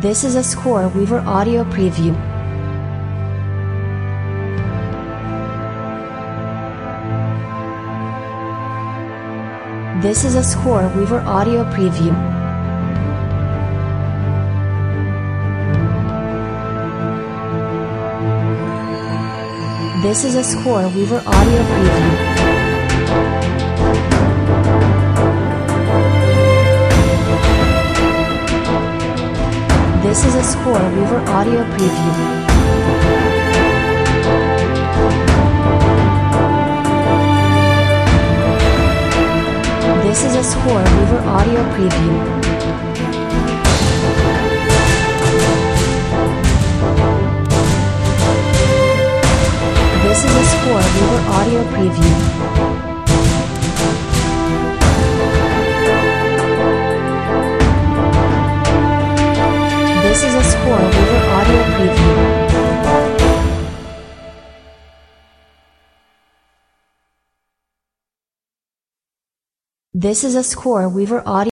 This is a Score Weaver audio preview. This is a Score Weaver audio preview. This is a Score Weaver audio preview. This is a Score Weaver audio preview. This is a Score Weaver audio preview. This is a Score Weaver audio preview. This is a Score Weaver audio preview. This is a Score Weaver audio